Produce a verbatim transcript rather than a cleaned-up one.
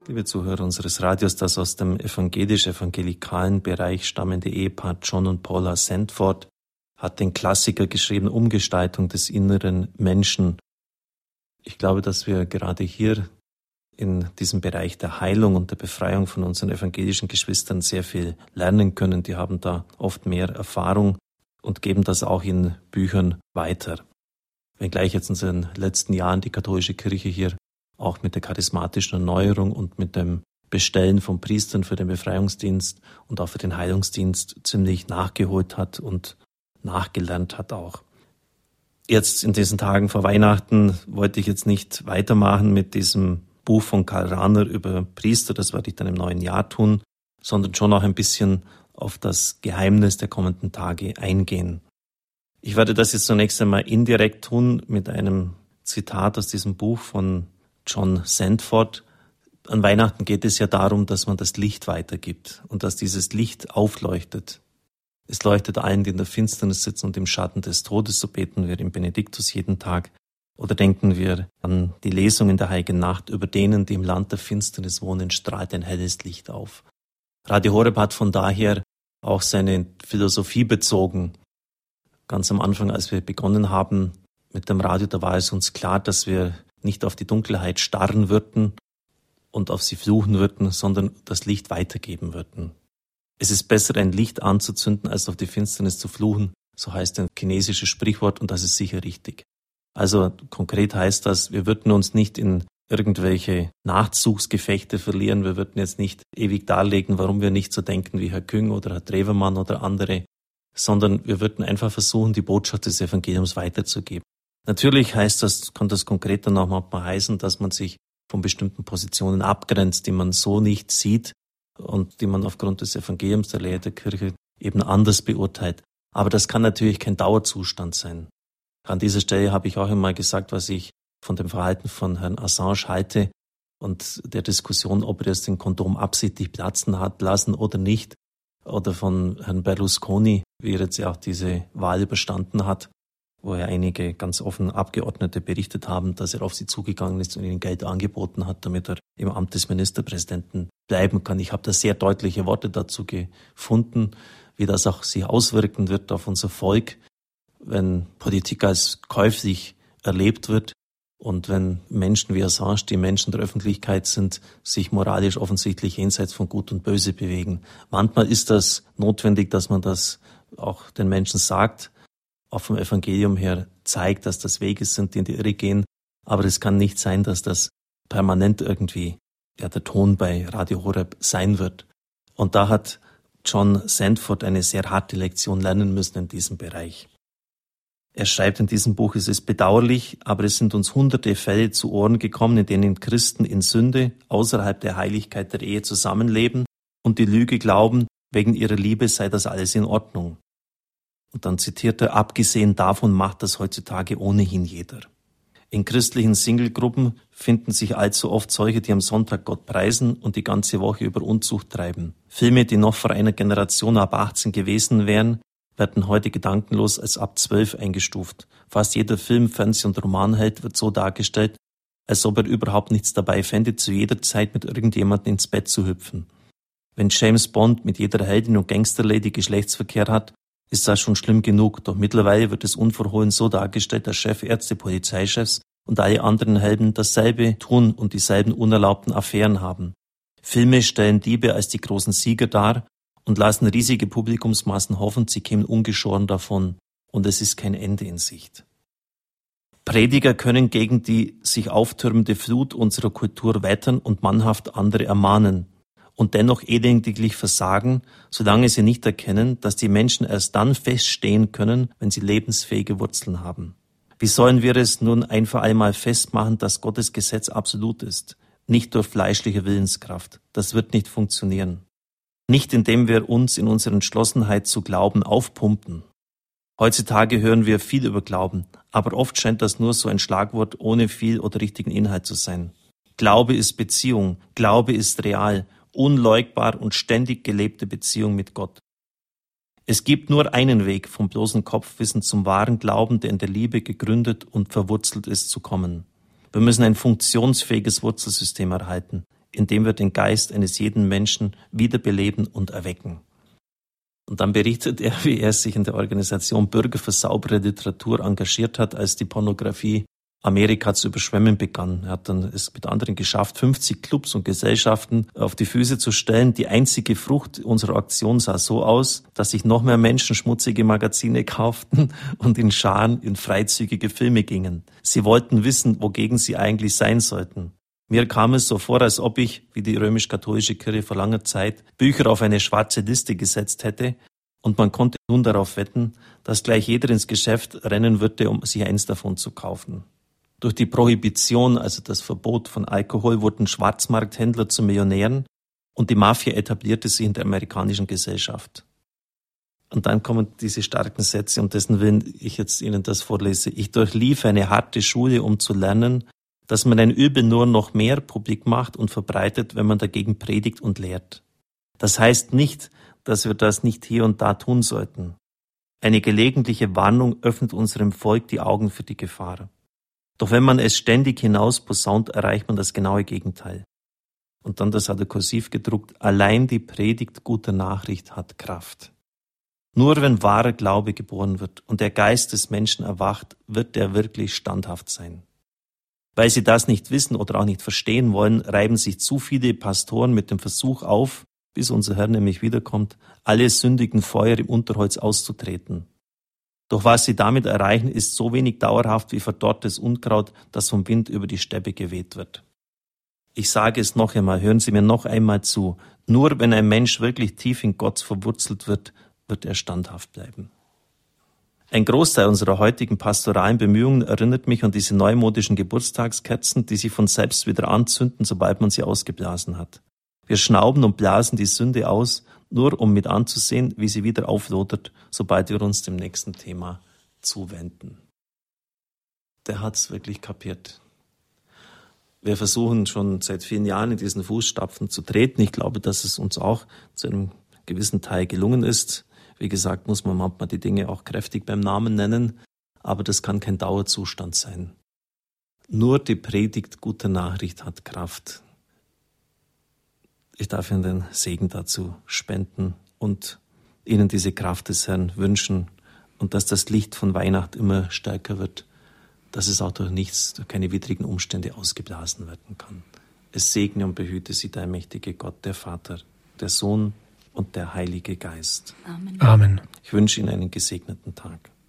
Liebe Zuhörer unseres Radios, das aus dem evangelisch-evangelikalen Bereich stammende Ehepaar John und Paula Sandford hat den Klassiker geschrieben, Umgestaltung des inneren Menschen. Ich glaube, dass wir gerade hier in diesem Bereich der Heilung und der Befreiung von unseren evangelischen Geschwistern sehr viel lernen können. Die haben da oft mehr Erfahrung und geben das auch in Büchern weiter. Wenngleich jetzt in den letzten Jahren die katholische Kirche hier auch mit der charismatischen Erneuerung und mit dem Bestellen von Priestern für den Befreiungsdienst und auch für den Heilungsdienst ziemlich nachgeholt hat und nachgelernt hat auch. Jetzt in diesen Tagen vor Weihnachten wollte ich jetzt nicht weitermachen mit diesem Buch von Karl Rahner über Priester, das werde ich dann im neuen Jahr tun, sondern schon auch ein bisschen auf das Geheimnis der kommenden Tage eingehen. Ich werde das jetzt zunächst einmal indirekt tun mit einem Zitat aus diesem Buch von John Sandford. An Weihnachten geht es ja darum, dass man das Licht weitergibt und dass dieses Licht aufleuchtet. Es leuchtet allen, die in der Finsternis sitzen und im Schatten des Todes, so beten wir im Benediktus jeden Tag. Oder denken wir an die Lesung in der Heiligen Nacht, über denen, die im Land der Finsternis wohnen, strahlt ein helles Licht auf. Radio Horeb hat von daher auch seine Philosophie bezogen. Ganz am Anfang, als wir begonnen haben mit dem Radio, da war es uns klar, dass wir nicht auf die Dunkelheit starren würden und auf sie fluchen würden, sondern das Licht weitergeben würden. Es ist besser, ein Licht anzuzünden, als auf die Finsternis zu fluchen, so heißt ein chinesisches Sprichwort, und das ist sicher richtig. Also konkret heißt das, wir würden uns nicht in irgendwelche Nachzugsgefechte verlieren, wir würden jetzt nicht ewig darlegen, warum wir nicht so denken wie Herr Küng oder Herr Drewermann oder andere, sondern wir würden einfach versuchen, die Botschaft des Evangeliums weiterzugeben. Natürlich heißt das, kann das konkret dann auch manchmal heißen, dass man sich von bestimmten Positionen abgrenzt, die man so nicht sieht und die man aufgrund des Evangeliums, der Lehre der Kirche eben anders beurteilt. Aber das kann natürlich kein Dauerzustand sein. An dieser Stelle habe ich auch einmal gesagt, was ich von dem Verhalten von Herrn Assange halte und der Diskussion, ob er jetzt den Kondom absichtlich platzen hat lassen oder nicht, oder von Herrn Berlusconi, wie er jetzt ja auch diese Wahl überstanden hat, wo ja einige ganz offen Abgeordnete berichtet haben, dass er auf sie zugegangen ist und ihnen Geld angeboten hat, damit er im Amt des Ministerpräsidenten bleiben kann. Ich habe da sehr deutliche Worte dazu gefunden, wie das auch sich auswirken wird auf unser Volk, wenn Politik als käuflich erlebt wird und wenn Menschen wie Assange, die Menschen der Öffentlichkeit sind, sich moralisch offensichtlich jenseits von Gut und Böse bewegen. Manchmal ist das notwendig, dass man das auch den Menschen sagt, auch vom Evangelium her zeigt, dass das Wege sind, die in die Irre gehen. Aber es kann nicht sein, dass das permanent irgendwie ja, der Ton bei Radio Horeb sein wird. Und da hat John Sandford eine sehr harte Lektion lernen müssen in diesem Bereich. Er schreibt in diesem Buch, es ist bedauerlich, aber es sind uns hunderte Fälle zu Ohren gekommen, in denen Christen in Sünde außerhalb der Heiligkeit der Ehe zusammenleben und die Lüge glauben, wegen ihrer Liebe sei das alles in Ordnung. Und dann zitiert er, abgesehen davon macht das heutzutage ohnehin jeder. In christlichen Singlegruppen finden sich allzu oft solche, die am Sonntag Gott preisen und die ganze Woche über Unzucht treiben. Filme, die noch vor einer Generation ab achtzehn gewesen wären, werden heute gedankenlos als ab zwölf eingestuft. Fast jeder Film, Fernseh- und Romanheld wird so dargestellt, als ob er überhaupt nichts dabei fände, zu jeder Zeit mit irgendjemandem ins Bett zu hüpfen. Wenn James Bond mit jeder Heldin und Gangsterlady Geschlechtsverkehr hat, ist das schon schlimm genug, doch mittlerweile wird es unverhohlen so dargestellt, dass Chefärzte, Polizeichefs und alle anderen Helden dasselbe tun und dieselben unerlaubten Affären haben. Filme stellen Diebe als die großen Sieger dar und lassen riesige Publikumsmassen hoffen, sie kämen ungeschoren davon, und es ist kein Ende in Sicht. Prediger können gegen die sich auftürmende Flut unserer Kultur wettern und mannhaft andere ermahnen und dennoch elendiglich versagen, solange sie nicht erkennen, dass die Menschen erst dann feststehen können, wenn sie lebensfähige Wurzeln haben. Wie sollen wir es nun ein für einmal festmachen, dass Gottes Gesetz absolut ist? Nicht durch fleischliche Willenskraft. Das wird nicht funktionieren. Nicht indem wir uns in unserer Entschlossenheit zu glauben aufpumpen. Heutzutage hören wir viel über Glauben, aber oft scheint das nur so ein Schlagwort ohne viel oder richtigen Inhalt zu sein. Glaube ist Beziehung, Glaube ist real, unleugbar und ständig gelebte Beziehung mit Gott. Es gibt nur einen Weg, vom bloßen Kopfwissen zum wahren Glauben, der in der Liebe gegründet und verwurzelt ist, zu kommen. Wir müssen ein funktionsfähiges Wurzelsystem erhalten. indem wir den Geist eines jeden Menschen wiederbeleben und erwecken. Und dann berichtet er, wie er sich in der Organisation Bürger für saubere Literatur engagiert hat, als die Pornografie Amerika zu überschwemmen begann. Er hat dann es mit anderen geschafft, fünfzig Clubs und Gesellschaften auf die Füße zu stellen. Die einzige Frucht unserer Aktion sah so aus, dass sich noch mehr Menschen schmutzige Magazine kauften und in Scharen in freizügige Filme gingen. Sie wollten wissen, wogegen sie eigentlich sein sollten. Mir kam es so vor, als ob ich, wie die römisch-katholische Kirche vor langer Zeit, Bücher auf eine schwarze Liste gesetzt hätte, und man konnte nun darauf wetten, dass gleich jeder ins Geschäft rennen würde, um sich eins davon zu kaufen. Durch die Prohibition, also das Verbot von Alkohol, wurden Schwarzmarkthändler zu Millionären und die Mafia etablierte sich in der amerikanischen Gesellschaft. Und dann kommen diese starken Sätze, um dessen Willen ich jetzt Ihnen das vorlese. Ich durchlief eine harte Schule, um zu lernen, dass man ein Übel nur noch mehr publik macht und verbreitet, wenn man dagegen predigt und lehrt. Das heißt nicht, dass wir das nicht hier und da tun sollten. Eine gelegentliche Warnung öffnet unserem Volk die Augen für die Gefahr. Doch wenn man es ständig hinaus posaunt, erreicht man das genaue Gegenteil. Und dann, das hat er kursiv gedruckt, allein die Predigt guter Nachricht hat Kraft. Nur wenn wahrer Glaube geboren wird und der Geist des Menschen erwacht, wird er wirklich standhaft sein. Weil sie das nicht wissen oder auch nicht verstehen wollen, reiben sich zu viele Pastoren mit dem Versuch auf, bis unser Herr nämlich wiederkommt, alle sündigen Feuer im Unterholz auszutreten. Doch was sie damit erreichen, ist so wenig dauerhaft wie verdorrtes Unkraut, das vom Wind über die Steppe geweht wird. Ich sage es noch einmal, hören Sie mir noch einmal zu. Nur wenn ein Mensch wirklich tief in Gott verwurzelt wird, wird er standhaft bleiben. Ein Großteil unserer heutigen pastoralen Bemühungen erinnert mich an diese neumodischen Geburtstagskerzen, die sich von selbst wieder anzünden, sobald man sie ausgeblasen hat. Wir schnauben und blasen die Sünde aus, nur um mit anzusehen, wie sie wieder auflodert, sobald wir uns dem nächsten Thema zuwenden. Der hat's wirklich kapiert. Wir versuchen schon seit vielen Jahren in diesen Fußstapfen zu treten. Ich glaube, dass es uns auch zu einem gewissen Teil gelungen ist. Wie gesagt, muss man manchmal die Dinge auch kräftig beim Namen nennen, aber das kann kein Dauerzustand sein. Nur die Predigt guter Nachricht hat Kraft. Ich darf Ihnen den Segen dazu spenden und Ihnen diese Kraft des Herrn wünschen und dass das Licht von Weihnacht immer stärker wird, dass es auch durch nichts, durch keine widrigen Umstände ausgeblasen werden kann. Es segne und behüte Sie der mächtige Gott, der Vater, der Sohn und der Heilige Geist. Amen. Amen. Ich wünsche Ihnen einen gesegneten Tag.